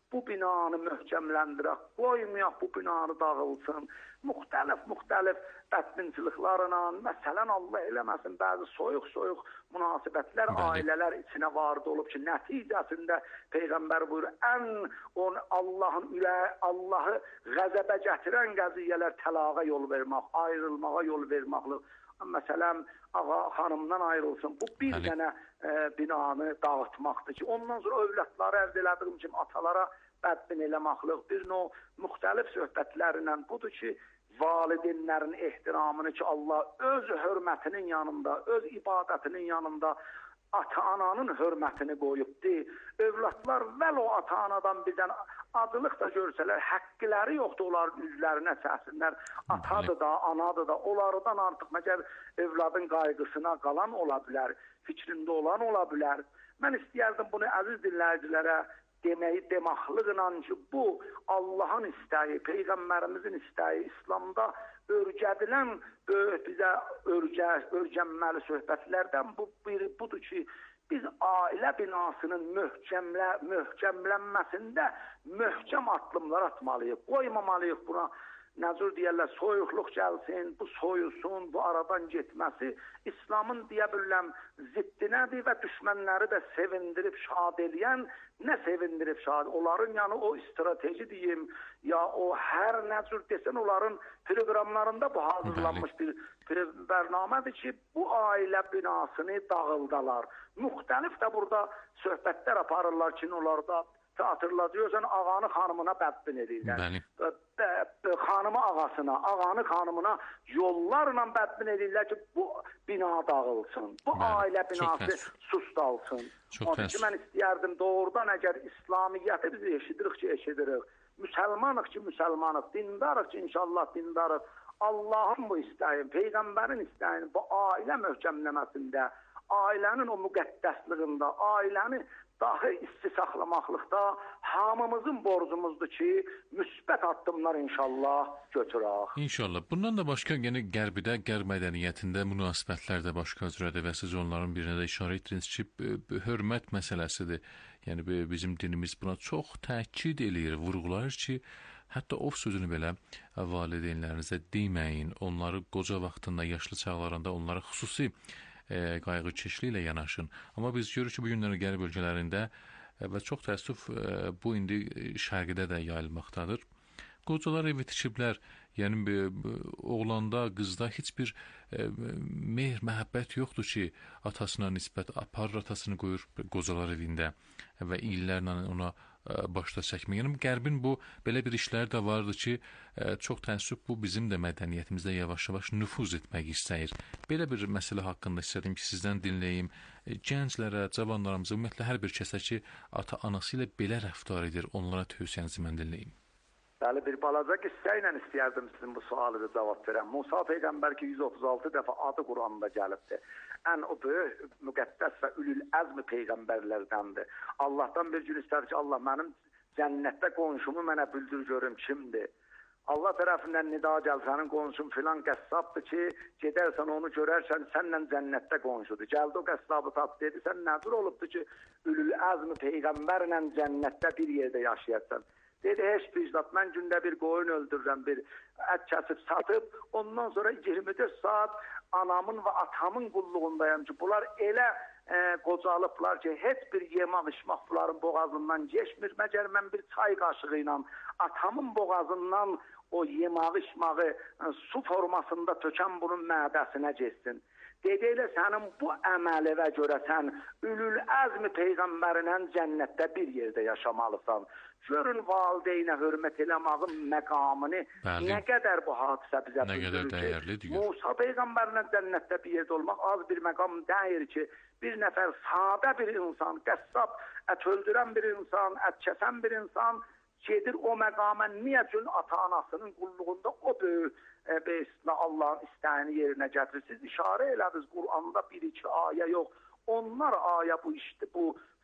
bu binanı möhkəmləndirək, qoymayaq bu binanı dağılsın. Müxtəlif-müxtəlif bədbinçiliklərlə, məsələn, Allah eləməsin, bəzi soyuq-soyuq münasibətlər, ailələr içinə vardı olub ki, nəticəsində Peyğəmbər buyurur, ən on Allahın ülə, Allahı qəzəbə gətirən qəziyyələr təlağa yol vermək, ayrılmağa yol verməkdir. Məsələn, ağa xanımdan ayrılsın. Bu bir Həli. dənə e, binanı dağıtmaqdır ki, ondan sonra övladları əldə elədiyim kimi atalara bədbin eləməkdir. Bir növ müxtəlif söhbətlərlə budur ki, valideynlərin ehtiramını ki, Allah öz hörmətinin yanında, öz ibadətinin yanında ata-ananın hörmətini qoyubdur. Övladlar vəl o ata-anadan birdən adılıq da görsələr, həqqləri yoxdur, onların üzlərinə çəksinlər. Atadır da, anadır da, onlardan artıq məgər övladın qayğısına qalan ola bilər, fikrində olan ola bilər. Mən istəyərdim bunu əziz dinləyicilərə deməyi demaqlıqla ki, bu Allahın istəyi, Peyğəmbərimizin istəyi, İslamda örgədilən bizə örgə, örgənməli söhbətlərdən bu biri budur ki, biz ailə binasının möhkəmlə, möhkəmlənməsində möhkəm addımlar atmalıyıq. Qoymamalıyıq buna, nəzir deyərlər, soyuqluq gəlsin, bu soyusun, bu aradan getməsi İslamın deyə biləm ziddinədir və düşmənləri də sevindirib şad eləyən, nə sevindirib şad, onların yəni o strateji deyim, ya o hər nəzir desən onların proqramlarında bu hazırlanmış bir bərnamədir ki, bu ailə binasını dağıldalar. Müxtəlif də burada söhbətlər aparırlar ki, onlarda hatırlatıyorsan ağanı xanımına bədbin edirlər. Xanımı ağasına, ağanı xanımına yollarla bədbin edirlər ki, bu bina dağılsın, bu Bəli. ailə binası susdalsın. Onun ki, mən istəyərdim doğrudan əgər İslamiyyəti biz eşidirik ki, eşidirik. Müsəlmanıq ki, müsəlmanıq, dindarıq ki, inşallah dindarıq. Allahın bu istəyin, Peyğəmbərin istəyin bu ailə möhkəmləməsində, ailənin o müqəddəsliyində, ailəni dahi isti saxlamaqlıqda hamımızın borcumuzdur ki, müsbət addımlar inşallah götürək. İnşallah. Bundan da başqa, yəni Qərbidə, Qərb mədəniyyətində münasibətlər də başqa cürədir və siz onların birinə də işarə etdiniz ki, hörmət məsələsidir. Yəni bizim dinimiz buna çox təkid eləyir, vurğulayır ki, hətta of sözünü belə valideynlərinizə deməyin, onları qoca vaxtında, yaşlı çağlarında onlara xüsusi E, qayğı keşliyi ilə yanaşın. Amma biz görürük ki, bu günlərin qərb bölgələrində e, və çox təəssüf e, bu indi şərqidə də yayılmaqdadır. Qocalar evi tikiblər, yəni e, oğlanda, qızda heç bir e, mehr, məhəbbət yoxdur ki, atasına nisbət aparır, atasını qoyur qocalar evində və illərlə ona başda çəkmək. Yəni Qərbin bu belə bir işləri də vardı ki, çox təəssüf bu bizim də mədəniyyətimizdə yavaş-yavaş nüfuz etmək istəyir. Belə bir məsələ haqqında istədim ki, sizdən dinləyim. Gənclərə, cavanlarımıza, ümumiyyətlə hər bir kəsə ki, ata-anası ilə belə rəftar edir, onlara tövsiyənizi mən dinləyim. Bəli, bir balaca qissə ilə istəyərdim sizin bu sualı da cavab verəm. Musa Peyğəmbər ki, yüz otuz altı dəfə adı Quranda gəlibdir. Ən o böyük, müqəddəs və ülül əzmi peyğəmbərlərdəndir. Allahdan bir gün istər ki, Allah mənim cənnətdə qonşumu mənə bildir görüm kimdir. Allah tərəfindən nida gəl, sənin qonşun filan qəssabdır ki, gedərsən onu görərsən, sənlə cənnətdə qonşudur. Gəldi o qəssabı tap dedi, sən nədir olubdur ki, ülül əzmi peyğəmbərlə cənnətdə bir yerdə yaşayarsan. Dedi, heç vicdat, mən gündə bir qoyun öldürürəm, bir ət kəsib satıb, ondan sonra iyirmi dörd saat anamın və atamın qulluğundayım ki, bunlar elə e, qocalıblar ki, heç bir yemək içmək bunların boğazından geçmir. Məgər mən bir çay qaşığı ilə atamın boğazından o yemək içməyi e, su formasında tökən bunun mədəsinə geçsin. Dedi, elə sənin bu əmələ görə sən ülül əzmi peyğəmbərinə cənnətdə bir yerdə yaşamalısan. Görün valideynə hörmət eləmağın məqamını Bəli. nə qədər bu hadisə bizə nə qədər dəyərlidir. Musa peyğəmbərlə cənnətdə bir yerdə olmaq az bir məqam deyir ki, bir nəfər sadə bir insan, qəssab, ət öldürən bir insan, ət kəsən bir insan gedir o məqama niyə üçün ata-anasının qulluğunda o böyük e, beysində Allahın istəyini yerinə gətirir. Siz işarə elədiniz Quranda bir iki ayə yox. Onlar ayə bu işdir, bu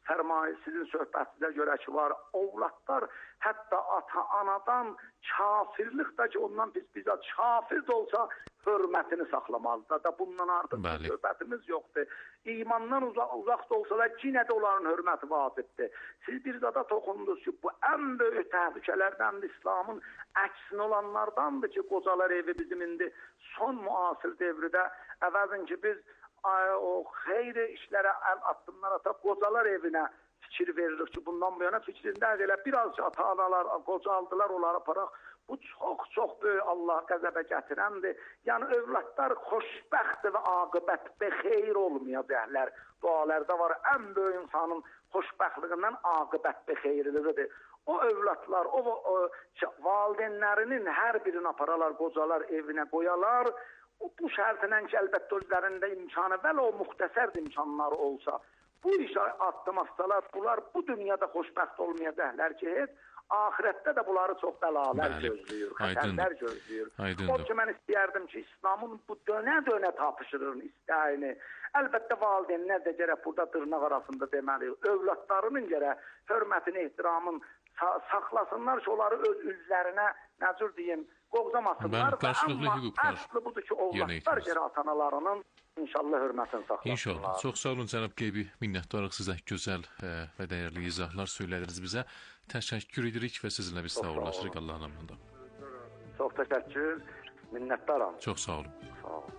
fərmayı sizin söhbətinizə görə ki var, ovladlar hətta ata-anadan kafirlik da ki ondan biz bizə kafir də olsa hörmətini saxlamalıdır da bundan artıq söhbətimiz yoxdur. İmandan uzaq, uzaq da olsa da yenə də onların hörməti vacibdir. Siz bir zada toxundunuz ki bu ən böyük təhlükələrdən İslamın əksinə olanlardandır ki qocalar evi bizim indi son müasir devrdə əvəzin ki biz ay, o xeyri işlərə əl addımlar ata qocalar evinə fikir veririk ki bundan bu yana fikrində elə biraz ata-analar qocaldılar onları aparaq. Bu çox-çox böyük Allah qəzəbə gətirəndir. Yəni övladlar xoşbəxtdir və aqibət bexeyr olmayacaqlar. Dualarda var ən böyük insanın xoşbəxtliyindən aqibət bexeyirlidir. O övladlar, o, o valideynlərinin hər birini aparalar, qocalar evinə qoyalar. Bu şərtlə ki, əlbəttə özlərində imkanı və o müxtəsər imkanları olsa, bu işə addım atsalar, bunlar bu dünyada xoşbəxt olmayacaqlar ki, heç ahirətdə də bunları çox bəlalar gözləyir, xətərlər gözləyir. O ki, mən istəyərdim ki, İslamın bu dönə-dönə tapışırın istəyini, əlbəttə valideynlər də gərək burada dırnaq arasında deməli, övladlarının gərək hörmətini, ehtiramın saxlasınlar ki, onları öz üzlərinə, nəcür deyim, qoğzamasınlar və amma əsli budur ki, ovladlar gərək atanalarının İnşallah hörmətini saxlasınlar. İnşallah. Çox sağ olun cənab Qeybi. Minnətdarıq sizə gözəl və dəyərli izahlar söylədiniz bizə. Təşəkkür edirik və sizinlə biz sağollaşırıq Allahın amında. Çox təşəkkür. Minnətdaram. Çox sağ olun. Sağ olun.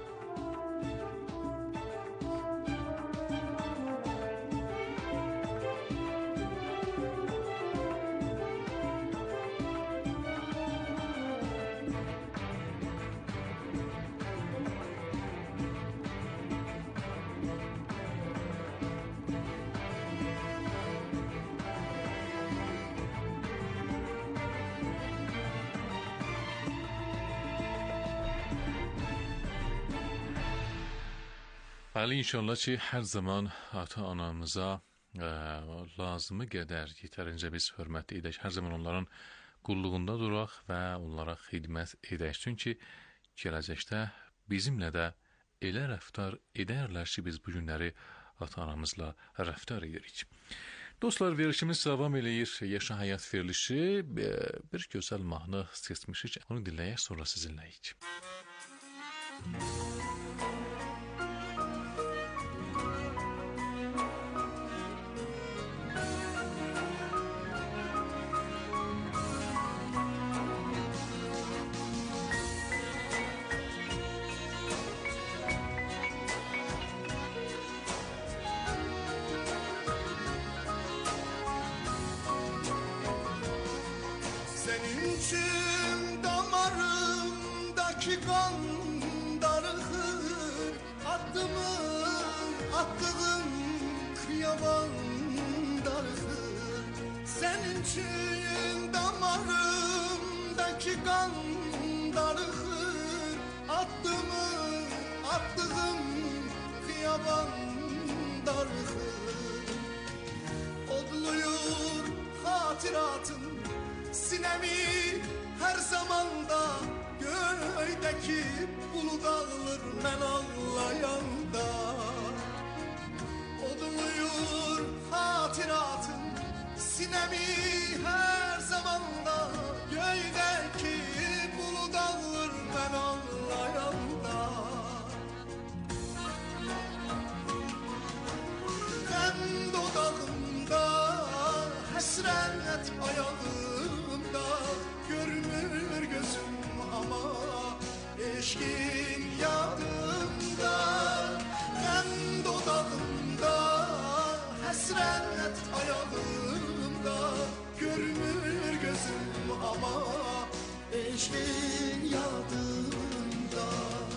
Bəli, inşallah ki, hər zaman ata-anamıza ə, lazımı qədər yetərincə biz hörmət edək. Hər zaman onların qulluğunda duraq və onlara xidmət edək. Çünki gələcəkdə bizimlə də elə rəftar edərlər ki, biz bu günləri ata-anamızla rəftar edirik. Dostlar, verilişimiz davam eləyir. Yaşa Həyat verilişi bir gözəl mahnı seçmişik. Onu dinləyək, sonra sizinləyik. Senin damarımdaki kan darıxır, addımı attığım kıyaban darıxır. Senin için damarımdaki kan darıxır, addımı attığım kıyaban darıxır. Odluyur hatıratın sinemi her zamanda, göydeki bulut ağlar mən ağlayanda. Odluyur hatıratın sinemi her zamanda, göydeki bulut ağlar mən ağlayanda. Qəm dodağımda həsrət ayağımda, görmür gözüm ama eşkin yadımda. Qəm dodağımda həsrət ayağımda, görmür gözüm ama eşkin yadımda.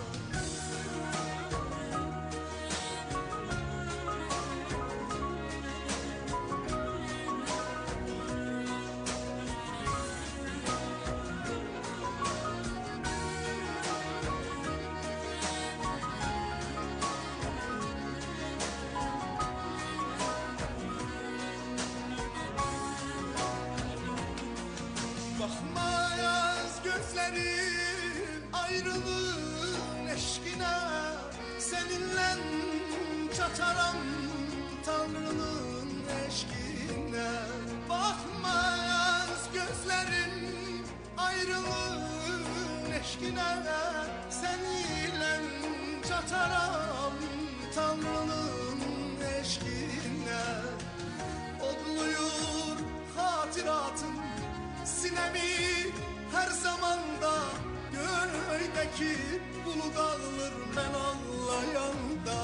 Bakmayaz gözlerin ayrılığın eşkine, seninle çataram Tanrı'nın eşkine. Bakma yaz gözlerim ayrılığın eşkine. Sen ile çataram Tanrı'nın eşkine. Odluyur hatıratım sinemi her zamanda. Göğdeki bulut ağlar ben ağlayanda.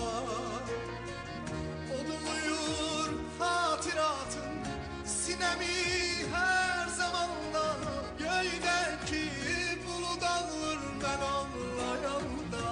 Odluyur hatıratım sinemi her zamanda. Göğdeki bulut ağlar ben ağlayanda.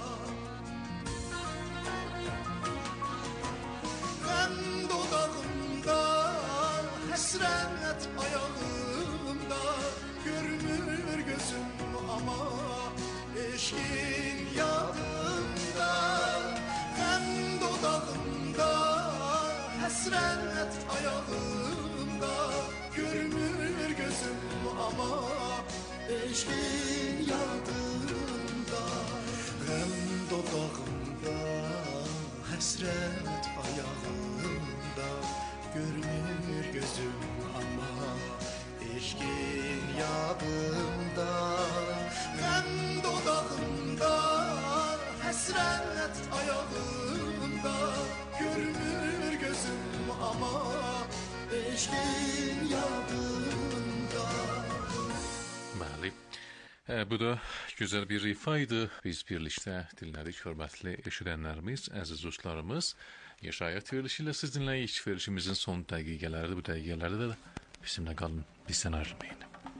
Hem dudağımda hasret ayağımda. Görmür gözüm ama eşkin yadımda. Hem dudağımda hasret ayağımda. Görmür gözüm ama eşkin yadımda. Hem dudağımda hasret ayağımda. Görmür gözüm ama eşkin yadımda. Hem dudağımda hasret ayağımda. Görmür gözüm ama eşkin yadımda. Bəli. E, bu da güzel bir rifaydı. Biz birlikte dinledik hürmetli eşidənlərimiz, əziz dostlarımız. Yaşayat verilişiyle siz dinləyik. Verilişimizin son dəqiqələrdə, bu dəqiqələrdə də bizimle kalın, bizden ayrılmayın.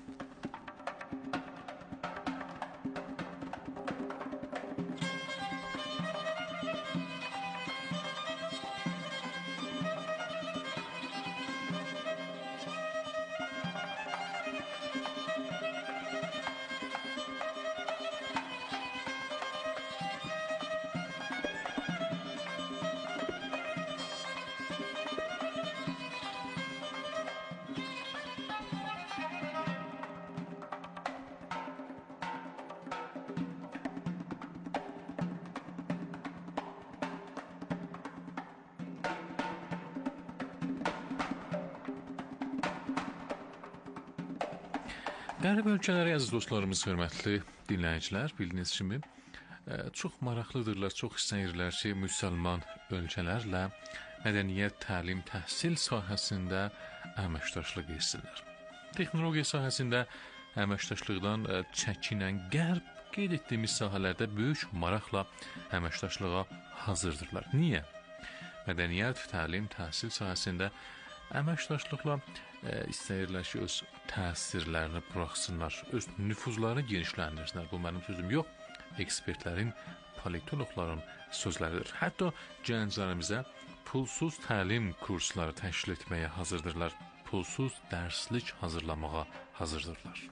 Qərb ölkələri, əziz dostlarımız, hörmətli dinləyicilər, bildiyiniz kimi çox maraqlıdırlar, çox istəyirlər ki, müsəlman ölkələrlə mədəniyyət, təlim, təhsil sahəsində əməkdaşlıq etsinlər. Texnologiya sahəsində əməkdaşlıqdan çəkinən Qərb qeyd etdiyimiz sahələrdə böyük maraqla əməkdaşlığa hazırdırlar. Niyə? Mədəniyyət, təlim, təhsil sahəsində əməkdaşlıqla e, istəyirlər ki, öz təsirlərini buraxsınlar, öz nüfuzlarını genişləndirsinlər. Bu mənim sözüm yox, ekspertlərin, politologların sözləridir. Hətta gənclərimizə pulsuz təlim kursları təşkil etməyə hazırdırlar, pulsuz dərslik hazırlamağa hazırdırlar.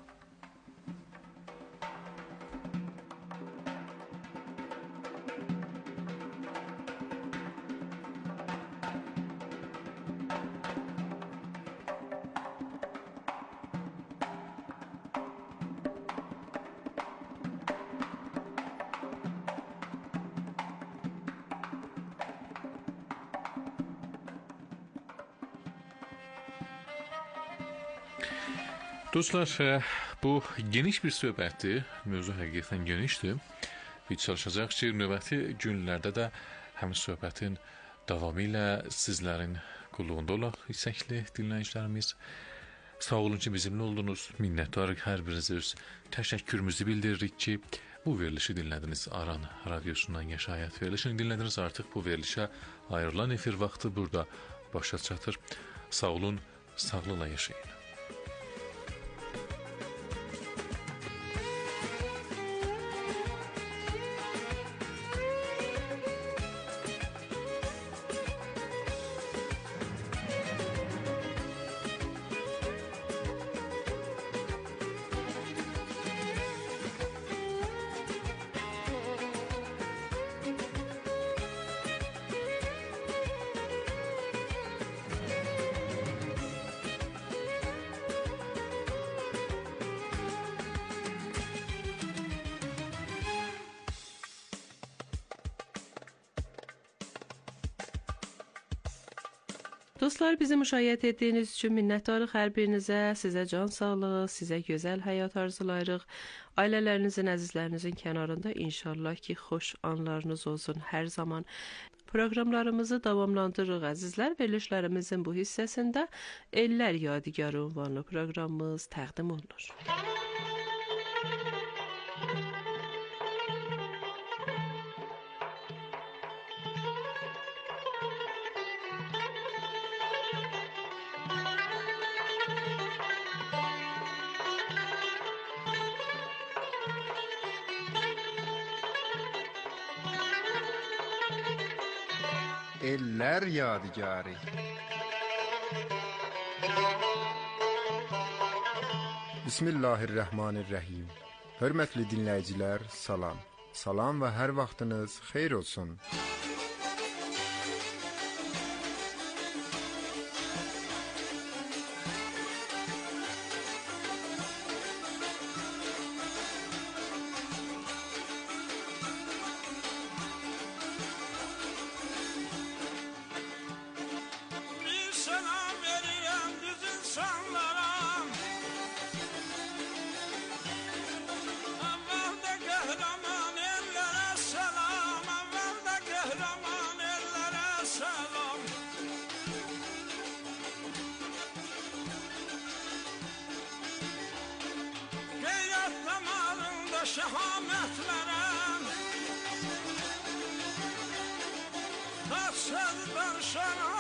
Dostlar, bu geniş bir söhbətdir, mövzu həqiqətən genişdir. Biz çalışacaq ki, növbəti günlərdə də həmin söhbətin davamı ilə sizlərin qulluğunda olaq, isəkli dinləyicilərimiz. Sağ olun ki, bizimlə oldunuz, minnətdarıq, hər birinizə öz təşəkkürümüzü bildiririk ki, bu verilişi dinlədiniz, Aran radiosundan Yaşayat verilişini dinlədiniz. Artıq bu verilişə ayrılan efir vaxtı burada başa çatır. Sağ olun, sağlıqla yaşayın. Dostlar, bizi müşahidə etdiyiniz üçün minnətdarıq hər birinizə. Sizə can sağlığı, sizə gözəl həyat arzulayırıq. Ailələrinizin, əzizlərinizin kənarında inşallah ki, xoş anlarınız olsun hər zaman. Proqramlarımızı davamlandırırıq əzizlər. Verilişlərimizin bu hissəsində Ellər Yadigarı ünvanlı proqramımız təqdim olunur. Ellər Yadigarı. Bismillahirrahmanirrahim. Hörmətli dinləyicilər, salam. Salam və hər vaxtınız xeyir olsun. Şehametlerem taçsızdan şanan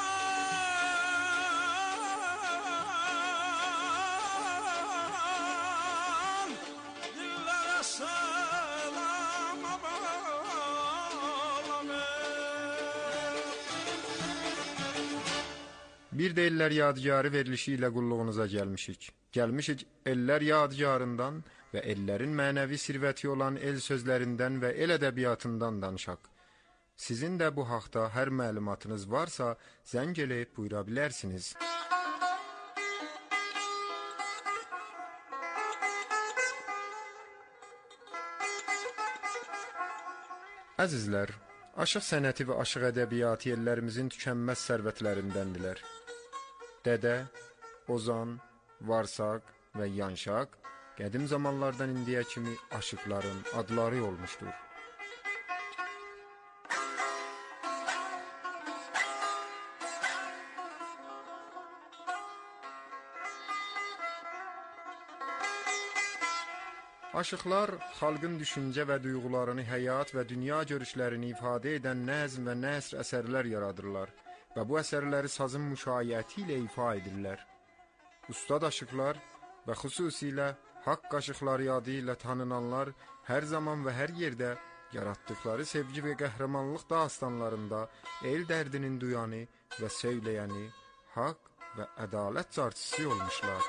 dillere selam Bir de Ellər Yadigarı verilişi ilə qulluğunuza gəlmişik. Gəlmişik Ellər Yadigarından və ellərin mənəvi sirvəti olan el sözlərindən və el ədəbiyyatından danışaq. Sizin də bu haqda hər məlumatınız varsa, zəng eləyib buyura bilərsiniz. Əzizlər, aşıq sənəti və aşıq ədəbiyyatı ellərimizin tükənməz sərvətlərindəndirlər. Dədə, Ozan, Varsaq və Yanşaq qədim zamanlardan indiyə kimi aşıqların adları olmuşdur. Aşıqlar xalqın düşüncə və duyğularını, həyat və dünya görüşlərini ifadə edən nəzm və nəsr əsərlər yaradırlar və bu əsərləri sazın müşayiəti ilə ifa edirlər. Ustad aşıqlar və xüsusilə haqq aşıqları adı ilə tanınanlar hər zaman və hər yerdə yaratdıqları sevgi və qəhrəmanlıq dastanlarında el dərdinin duyanı və söyləyəni, haqq və ədalət carçısı olmuşlar.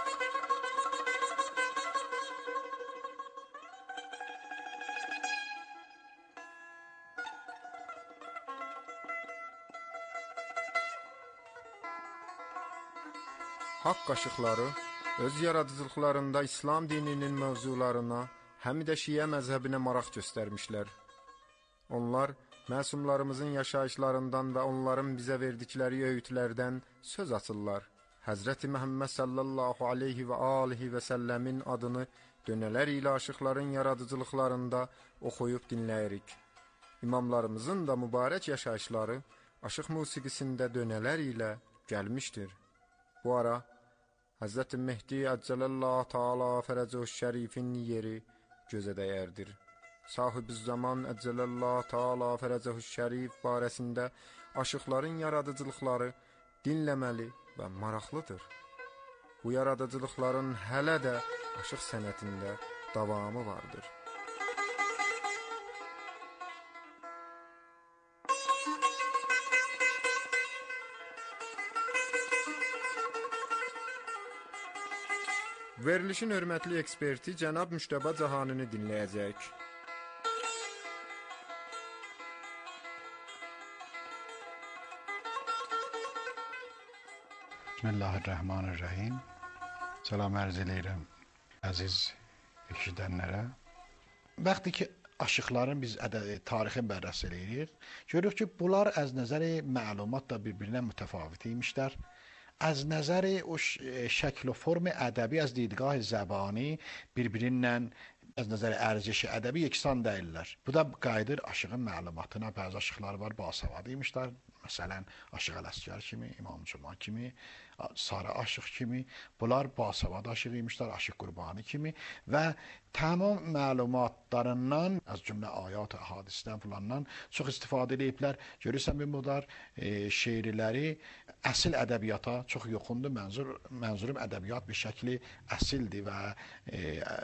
Haqq aşıqları öz yaradıcılıqlarında İslam dininin mövzularına, həm də Şiə məzhəbinə maraq göstərmişlər. Onlar məsumlarımızın yaşayışlarından və onların bizə verdikləri öğütlərdən söz açırlar. Həzrəti Məhəmməd sallallahu aleyhi və alihi və səlləmin adını dönələr ilə aşıqların yaradıcılıqlarında oxuyub dinləyirik. İmamlarımızın da mübarək yaşayışları aşıq musiqisində dönələr ilə gəlmişdir. Bu ara Həzrəti Mehdi Əccələllahu Teala Fərəcəhu Şərifin yeri gözə dəyərdir. Sahib-üz zaman Əccələllahu Teala Fərəcəhu Şərif barəsində aşıqların yaradıcılıqları dinləməli və maraqlıdır. Bu yaradıcılıqların hələ də aşıq sənətində davamı vardır. Verilişin hörmətli eksperti cənab Müştəba Cahanini dinləyəcək. Bismillahirrahmanirrahim. Salam ərz eləyirəm əziz eşidənlərə. Vaxtı ki aşıqların biz tarixin bərrəsi eləyirik. Görürük ki, bunlar az nəzəri məlumat da bir-birinə mütəfavit imişlər. از نظر شکل و فرم ادبی از دیدگاه زبانی bir-birindən az نظر ارزش ادبی یکسان deyillər. Bu da qayıdır aşığın məlumatına. Bəzi aşıqlar var, basavad imişlər. Məsələn, Aşıq Ələsgər kimi, İmam Cuma kimi, Sarı Aşıq kimi, bunlar basavad aşıq imişlər, Aşıq Qurbani kimi və tamam məlumatlarından, az cümlə ayat, hadisdən filandan çox istifadə ediblər. Görürsən, bunlar e, şeirləri əsl ədəbiyyata çox yoxundur. Mənzur, mənzurum ədəbiyyat bir şəkli əsildir və e,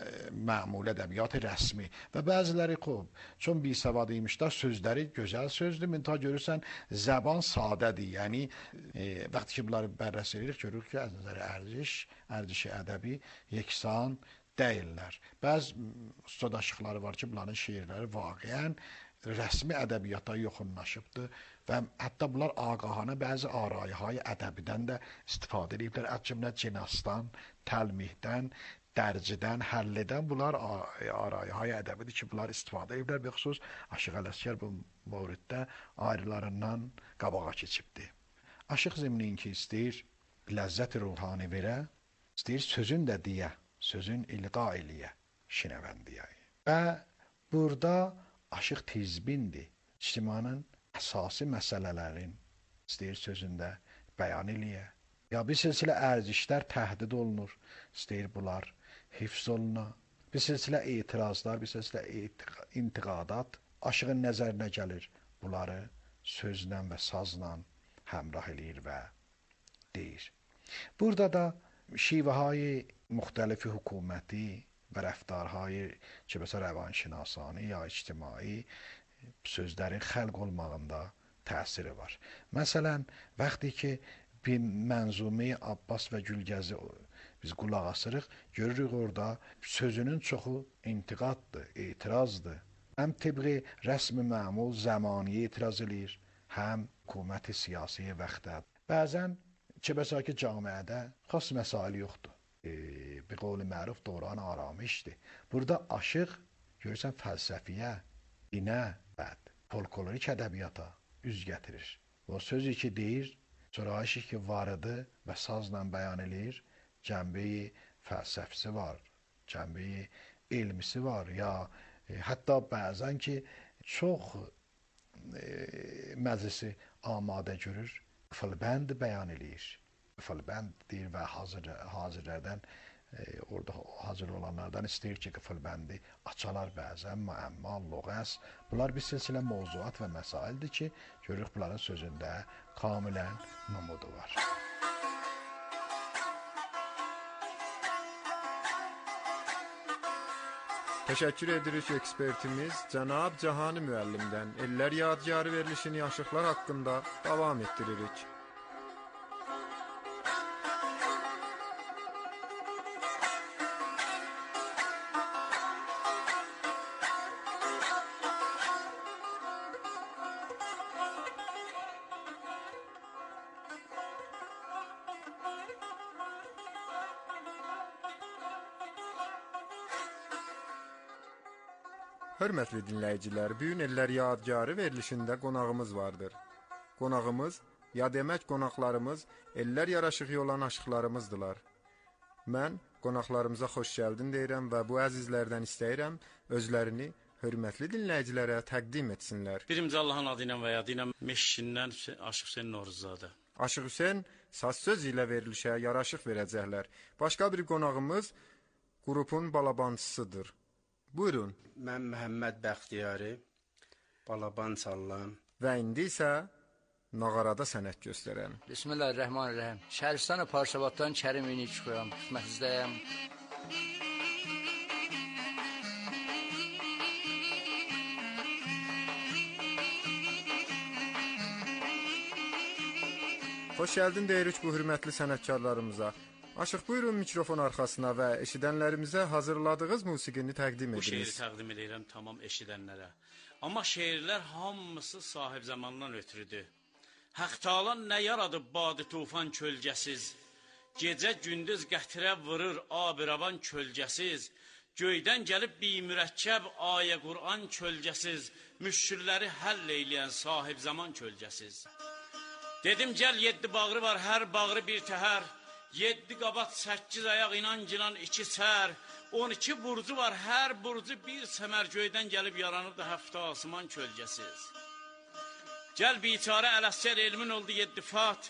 məmul ədəbiyyat rəsmi. Və bəziləri xub, çox bisavad imişlər, sözləri gözəl sözdür. Minta görürsən, zəban sadədir. Yəni, e, vaxtı ki, bunları bərrəs edirik, görürük ki, az nəzəri ərziş, ərzişi ədəbi yeksan deyirlər. Bəzi ustad aşıqları var ki, bunların şeirləri vaqiyən rəsmi ədəbiyyata yoxunlaşıbdır və hətta bunlar ağahana bəzi arayهای ədəbidən də istifadə ediblər. Əz cümlə cinasdan, təlmihdən, dərcidən, həllidən bunlar arayهای ədəbidir ki, bunlar istifadə ediblər. Bəxüsus Aşıq Ələsgər bu mövriddə ayrılarından qabağa keçibdir. Aşıq zimnin ki, istəyir ləzzət ruhani verə, istəyir sözün də deyə, sözün ilqa eləyə, şinəvəndiyə. Və burada aşıq tizbindir. İctimanın əsası məsələlərin istəyir sözündə bəyan eləyə. Ya bir silsilə ərzişlər təhdid olunur, istəyir bunlar hifz oluna. Bir silsilə etirazlar, bir silsilə intiqadat aşığın nəzərinə gəlir. Bunları sözlə və sazla həmrah eləyir və deyir. Burada da şیوه‌های مختلف حکومتی و رفتارهای چه بسا روانشناسانی یا اجتماعی sözlərin xəlq olmağında təsiri var. Məsələn, vaxtı ki, bir mənzumi Abbas və Gülgəzi biz qulaq asırıq, görürük orada sözünün çoxu intiqaddır, etirazdır. Həm tibqi rəsmi məmul zamaniyə etiraz edir, həm hökuməti siyasi vaxtda. Bəzən چه بسا که جامعه خاص مسائل yoxdur. E, bir qovli məruf dövrən aramışdır. Burada aşıq görürsən fəlsəfiyə, dinə, bəd, folklorik ədəbiyyata üz gətirir. O sözü ki deyir, sonra aşıq ki varıdı və sazla bəyan edir, cəmbəyi fəlsəfisi var, cəmbəyi elmisi var. Ya e, hətta bəzən ki çox e, məclisi amadə görür, Fəlbənd bəyan edir. Fəlbənd deyir və hazır, hazırlardan, e, orada hazır olanlardan istəyir ki, fəlbəndi açalar bəzən, müəmma, lüğəs. Bunlar bir silsilə mövzuat və məsaildir ki, görürük bunların sözündə kamilən numudu var. Təşəkkür edirik ekspertimiz Cənab Cahani müəllimdən. Ellər yadigarı verilişini aşıqlar haqqında davam etdiririk. Hörmətli dinləyicilər, bu gün Ellər Yadigarı verilişində qonağımız vardır. Qonağımız, ya demək qonaqlarımız ellər yaraşığı olan aşıqlarımızdılar. Mən qonaqlarımıza xoş gəldin deyirəm və bu əzizlərdən istəyirəm özlərini hörmətli dinləyicilərə təqdim etsinlər. Birinci Allahın adı ilə və yadı ilə Meşkindən Aşıq Hüseyn Noruzadə. Aşıq Hüseyn saz söz ilə verilişə yaraşıq verəcəklər. Başqa bir qonağımız qrupun balabancısıdır. Buyurun. Mən Məhəmməd Bəxtiyari, balaban çalıram. Və indi isə nağarada sənət göstərən. Bismillahirrahmanirrahim. Şərifistan Parsavaddan Kərim İni çıxıram, xidmətinizdəyəm. Xoş gəldin deyirik bu hürmətli sənətkarlarımıza. Aşıq buyurun mikrofon arxasına və eşidənlərimizə hazırladığınız musiqini təqdim ediniz. Bu şeiri təqdim edirəm tamam eşidənlərə. Amma şeirlər hamısı sahib zamandan ötürüdür. Haq Taala nə yaradıb badı tufan kölgəsiz, gecə gündüz qətrə vurur abiravan kölgəsiz, Göydən gəlib bir mürəkkəb ayə Qur'an kölgəsiz, müşkilləri həll eyləyən sahib zaman kölgəsiz. Dedim gəl yeddi bağrı var, hər bağrı bir təhər, yeddi qabat səkkiz ayaq inancilan iki sər, on iki burcu var, hər burcu bir səmər, göydən gəlib yaranıbdı həftə asman kölgəsiz. Gəl biçarə Ələsgər elmin oldu yeddi fat,